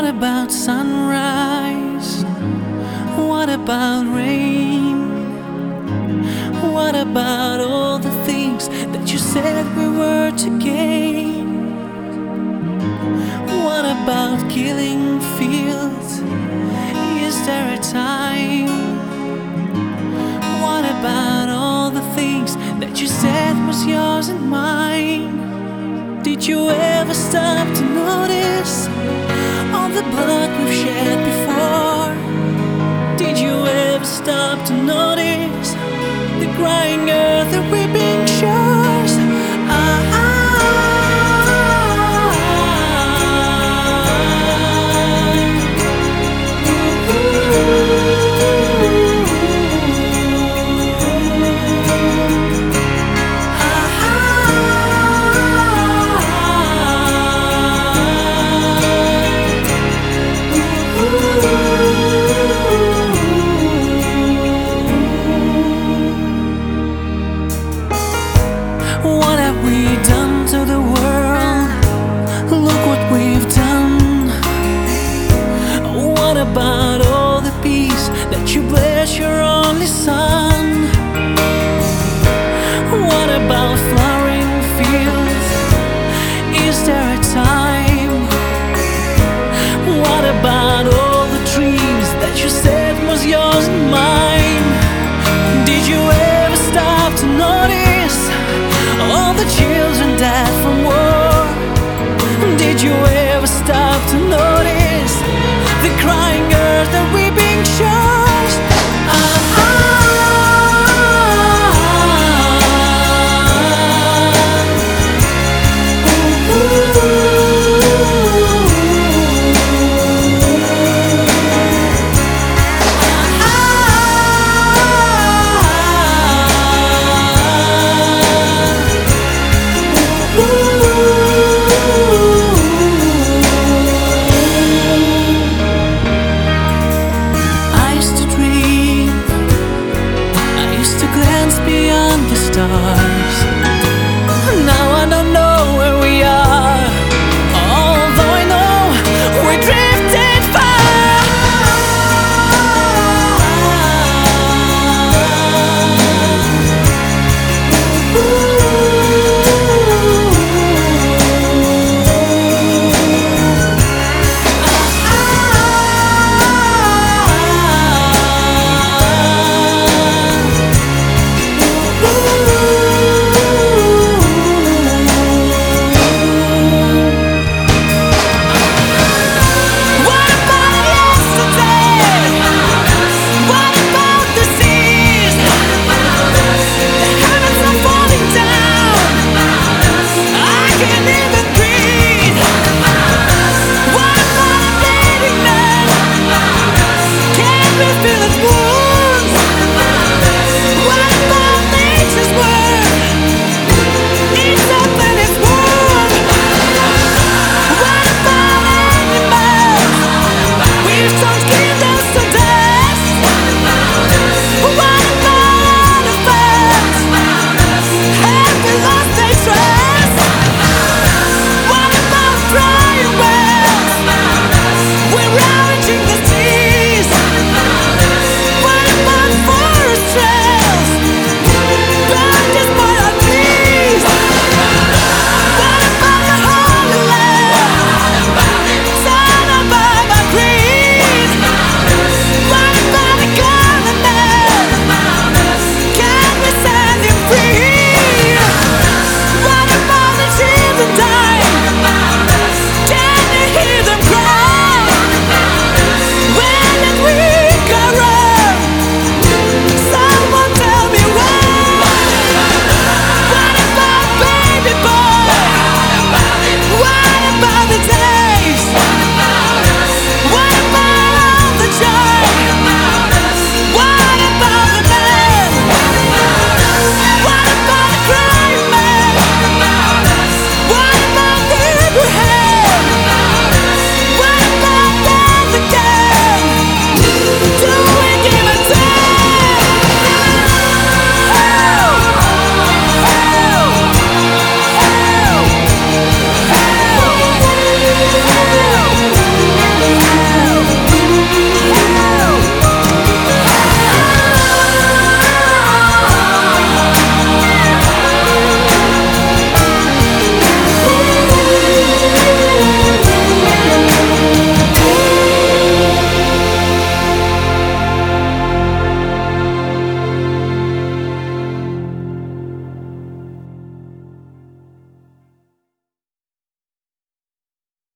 about sunrise? What about rain? What about all the things that you said we were to gain? What about killing fields? Is there a time? What about all the things that you said was yours and mine? Did you ever stop to notice all the blood we've shed before? Did you ever stop to notice the crying earth, the weeping shores? What have we done to the world? Look what we've done. What about all the peace that you bless your only son? What about flowering fields? Is there a time? What about all the dreams that you said was yours and mine? Did you ever stop to notice all the cheers